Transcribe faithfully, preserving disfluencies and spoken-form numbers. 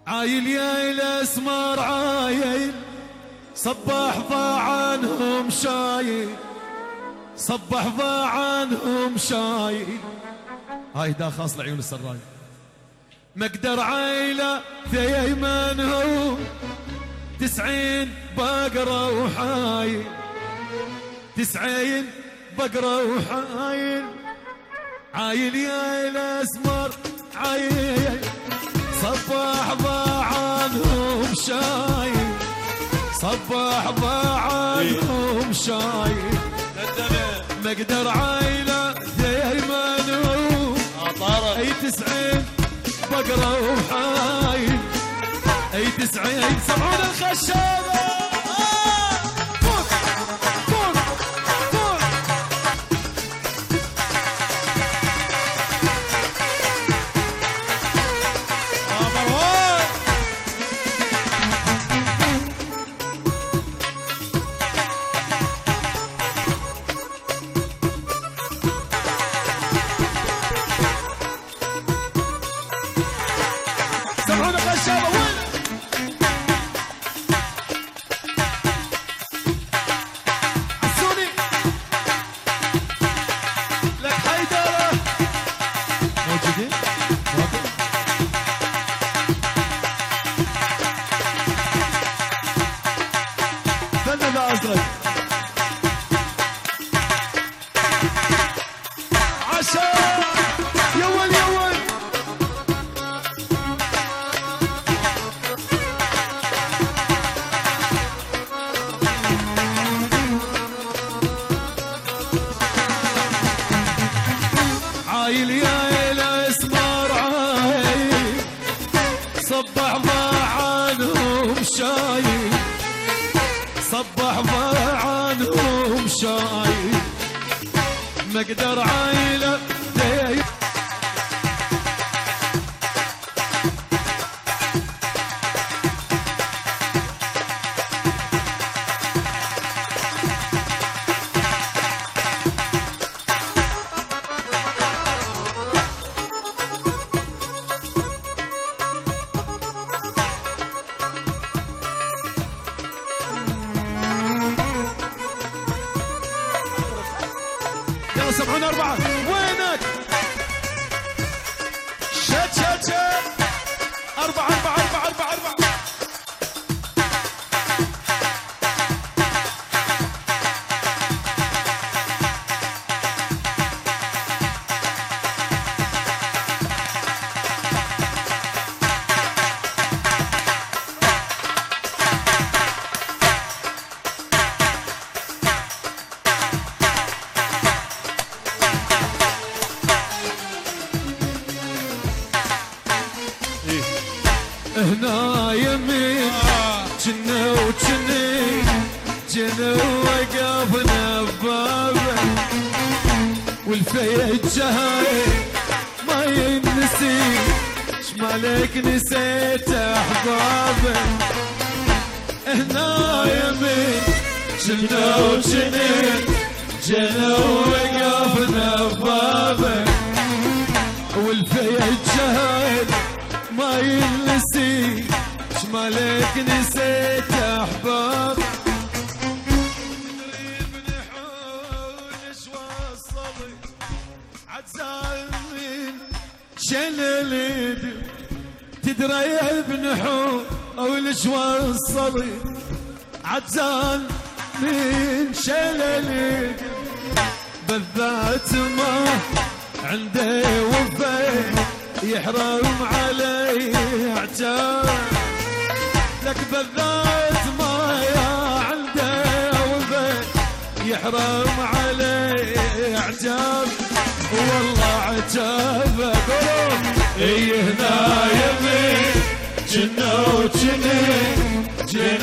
عايل يا الاسمر عايل صبح ضاع عنهم شايل صبح ضاع عنهم شايل. هاي دا خاص لعيون السراي. مقدر عيلة ثيمنهم تسعين بقرة وحايل تسعين بقرة وحايل. عايل يا الاسمر عايل صباح ضاع عنهم شايل صباح ضاع عنهم شايل. مقدر عيلة ثيمنهم اي تسعين بقرة وحايل اي تسعين. سمعون الخشابة عايل يا الاسمر عايل صبح ضاع عنهم شايل صبح ضاع عنهم شايل. مقدر عيلة سبعون أربعة. وينك؟ شت شت شت. أربعة أربعة أربعة أربعة أربعة. هنا يمين جنة وجنين جنة وقفنا ببابه والفيج هاي ما ينسي شمالك نسيت احبابه. هنا يمين جنة وجنين جنة وقفنا ببابه والفيج هاي ما ينسي شمالك نسيت احباب. تدري بنحول شو وصلي عجزان من شلل تدري بنحول شو وصلي عجزان من شلل بالذات ما عنده وفاء يحرم علي اعجاب لك بالذات ما يا عنده وفاء يحرم علي اعجاب. والله عجابك اي هنا يمين جنة وجنين جنة